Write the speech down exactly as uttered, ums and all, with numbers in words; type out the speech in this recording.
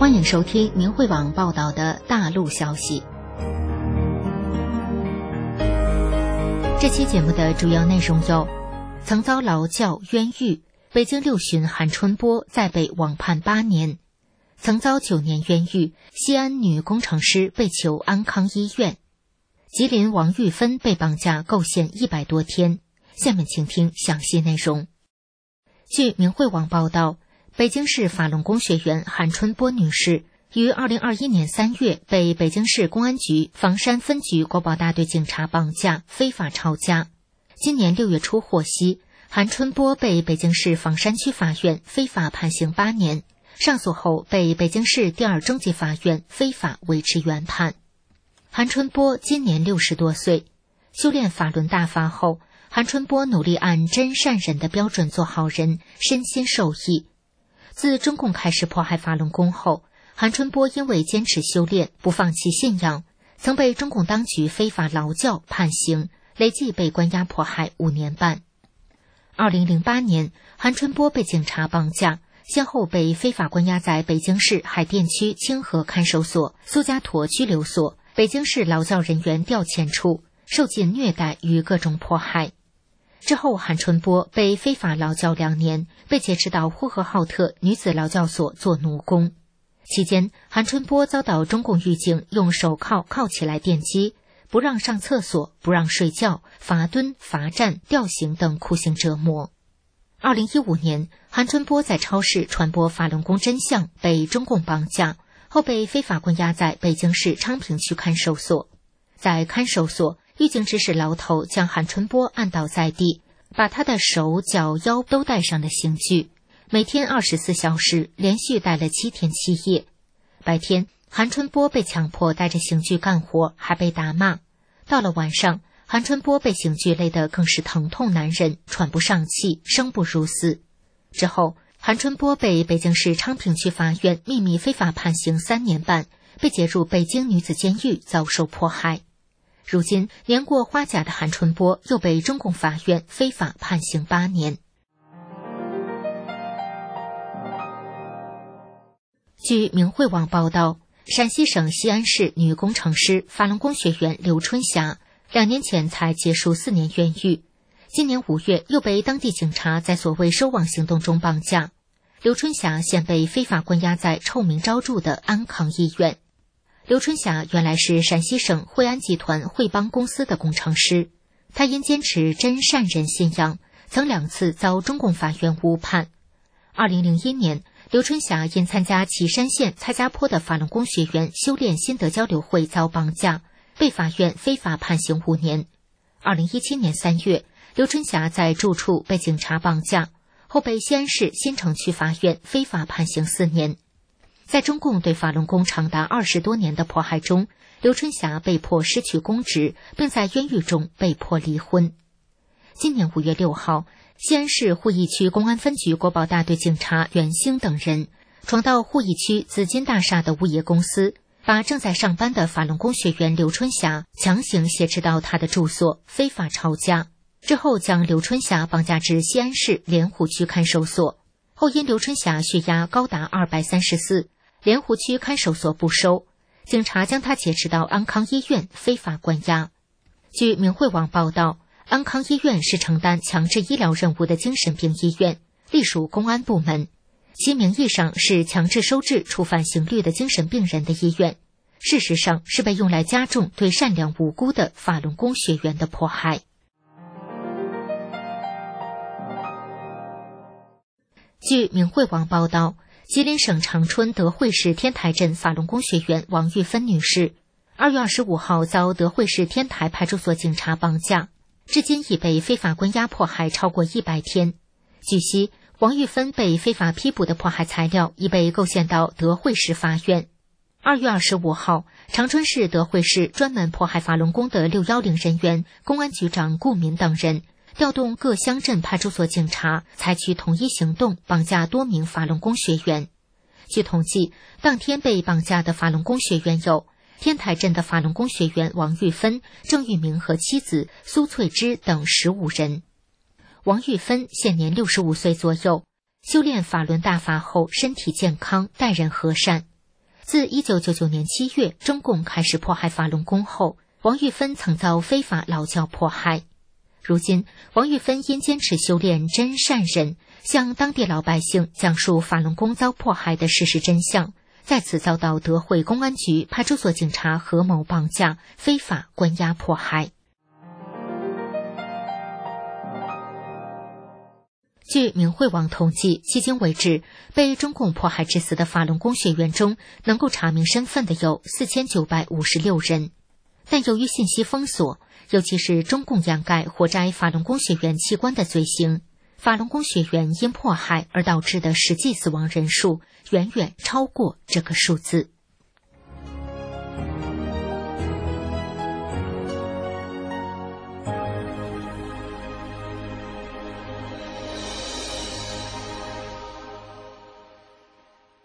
欢迎收听明慧网报道的大陆消息。这期节目的主要内容有：曾遭劳教冤狱，北京六旬韩春波再被网判八年；曾遭九年冤狱，西安女工程师被囚安康医院；吉林王玉芬被绑架构陷一百多天。下面请听详细内容。据明慧网报道，北京市法轮功学员韩春波女士于二零二一年三月被北京市公安局房山分局国保大队警察绑架，非法抄家。今年六月初获悉，韩春波被北京市房山区法院非法判刑八年，上诉后被北京市第二中级法院非法维持原判。韩春波今年六十多岁，修炼法轮大法后，韩春波努力按真善忍的标准做好人，身心受益。自中共开始迫害法轮功后，韩春波因为坚持修炼，不放弃信仰，曾被中共当局非法劳教判刑，累计被关押迫害五年半。二零零八年，韩春波被警察绑架，先后被非法关押在北京市海淀区清河看守所、苏家坨拘留所、北京市劳教人员调遣处，受尽虐待与各种迫害。之后，韩春波被非法劳教两年，被劫持到呼和浩特女子劳教所做奴工。期间，韩春波遭到中共狱警用手铐铐起来电击，不让上厕所，不让睡觉，罚蹲、罚站、吊刑等酷刑折磨。二零一五年，韩春波在超市传播法轮功真相，被中共绑架，后被非法关押在北京市昌平区看守所。在看守所，狱警指使牢头将韩春波按倒在地，把他的手、脚、腰都戴上了刑具，每天二十四小时，连续戴了七天七夜。白天，韩春波被强迫带着刑具干活，还被打骂。到了晚上，韩春波被刑具累得更是疼痛难忍，喘不上气，生不如死。之后，韩春波被北京市昌平区法院秘密非法判刑三年半，被解入北京女子监狱，遭受迫害。如今，年过花甲的韩春波又被中共法院非法判刑八年。据明慧网报道，陕西省西安市女工程师法轮功学员刘春霞，两年前才结束四年冤狱，今年五月又被当地警察在所谓收网行动中绑架。刘春霞现被非法关押在臭名昭著的安康医院。刘春霞原来是陕西省惠安集团惠邦公司的工程师，她因坚持真善忍信仰，曾两次遭中共法院误判。二零零一年，刘春霞因参加岐山县蔡家坡的法轮功学员修炼心得交流会遭绑架，被法院非法判刑五年。二零一七年三月，刘春霞在住处被警察绑架，后被西安市新城区法院非法判刑四年。在中共对法轮功长达二十多年的迫害中，刘春霞被迫失去公职，并在冤狱中被迫离婚。今年五月六号，西安市鄠邑区公安分局国保大队警察袁兴等人闯到鄠邑区紫金大厦的物业公司，把正在上班的法轮功学员刘春霞强行挟持到他的住所，非法抄家。之后将刘春霞绑架至西安市莲湖区看守所，后因刘春霞血压高达二百三十四，莲湖区看守所不收，警察将他劫持到安康医院非法关押。据明慧网报道，安康医院是承担强制医疗任务的精神病医院，隶属公安部门，其名义上是强制收治触犯刑律的精神病人的医院，事实上是被用来加重对善良无辜的法轮功学员的迫害。据明慧网报道，吉林省长春德惠市天台镇法轮功学员王玉芬女士，二月二十五号遭德惠市天台派出所警察绑架，至今已被非法关押迫害超过一百天。据悉，王玉芬被非法批捕的迫害材料已被构陷到德惠市法院。二月二十五号，长春市德惠市专门迫害法轮功的六一零人员、公安局长顾敏等人调动各乡镇派出所警察，采取统一行动，绑架多名法轮功学员。据统计，当天被绑架的法轮功学员有天台镇的法轮功学员王玉芬、郑玉明和妻子苏翠芝等十五人。王玉芬现年六十五岁左右，修炼法轮大法后身体健康，待人和善。 自一九九九年七月中共开始迫害法轮功后，王玉芬曾遭非法劳教迫害。如今，王玉芬因坚持修炼真善忍，向当地老百姓讲述法轮功遭迫害的事实真相，再次遭到德惠公安局派出所警察合谋绑架、非法关押迫害。据明慧网统计，迄今为止，被中共迫害致死的法轮功学员中，能够查明身份的有四千九百五十六人。但由于信息封锁，尤其是中共掩盖活摘法轮功学员器官的罪行，法轮功学员因迫害而导致的实际死亡人数远远超过这个数字。